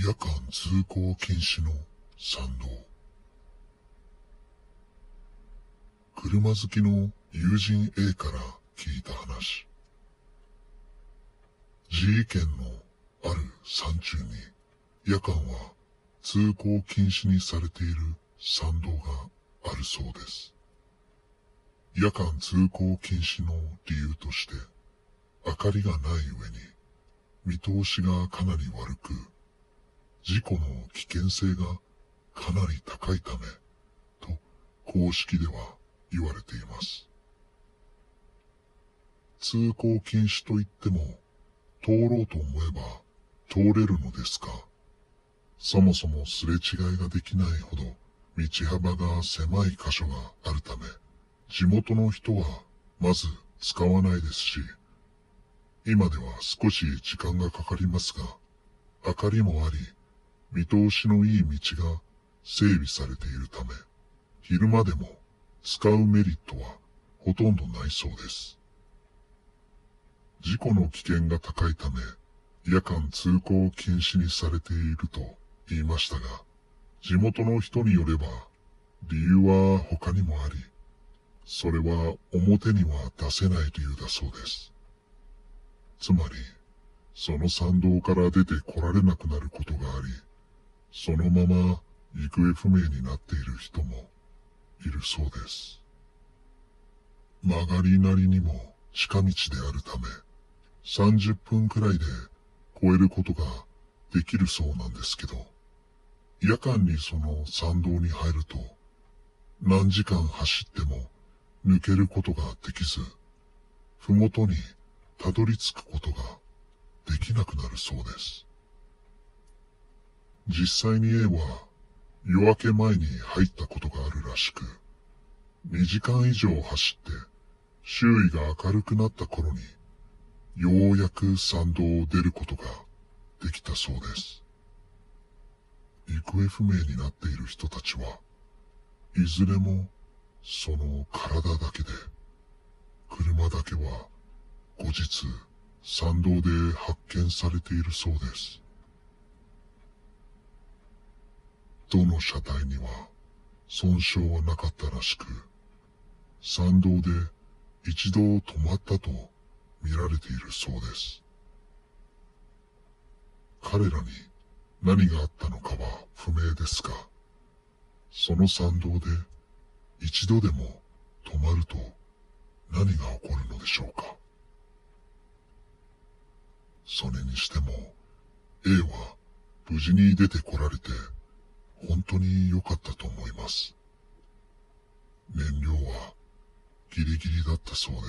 夜間通行禁止の参道。車好きの友人 A から聞いた話。G 県のある山中に夜間は通行禁止にされている山道があるそうです。夜間通行禁止の理由として、明かりがない上に見通しがかなり悪く、事故の危険性がかなり高いためと公式では言われています。通行禁止といっても通ろうと思えば通れるのですが、そもそもすれ違いができないほど道幅が狭い箇所があるため、地元の人はまず使わないですし、今では少し時間がかかりますが、明かりもあり、見通しのいい道が整備されているため、昼間でも使うメリットはほとんどないそうです。事故の危険が高いため、夜間通行禁止にされていると言いましたが、地元の人によれば、理由は他にもあり、それは表には出せない理由だそうです。つまり、その山道から出て来られなくなることがあり、そのまま行方不明になっている人もいるそうです。曲がりなりにも近道であるため、30分くらいで越えることができるそうなんですけど、夜間にその山道に入ると、何時間走っても抜けることができず、ふもとにたどり着くことができなくなるそうです。実際に A は夜明け前に入ったことがあるらしく、2時間以上走って周囲が明るくなった頃に、ようやく山道を出ることができたそうです。行方不明になっている人たちは、いずれもその体だけで、車だけは後日山道で発見されているそうです。どの車体には損傷はなかったらしく、山道で一度止まったと見られているそうです。彼らに何があったのかは不明ですが、その山道で一度でも止まると何が起こるのでしょうか。それにしても A は無事に出てこられて本当に良かったと思います。燃料はギリギリだったそうです。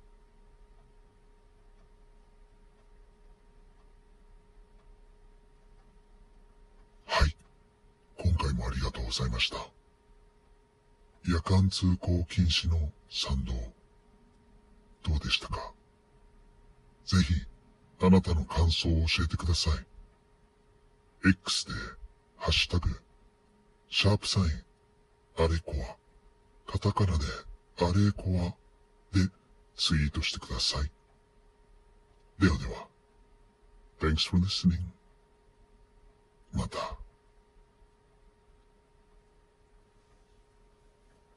はい、今回もありがとうございました。夜間通行禁止の山道、どうでしたか？ぜひあなたの感想を教えてください。X でハッシュタグ#あれこわ、カタカナであれこわでツイートしてください。ではでは、Thanks for listening. また。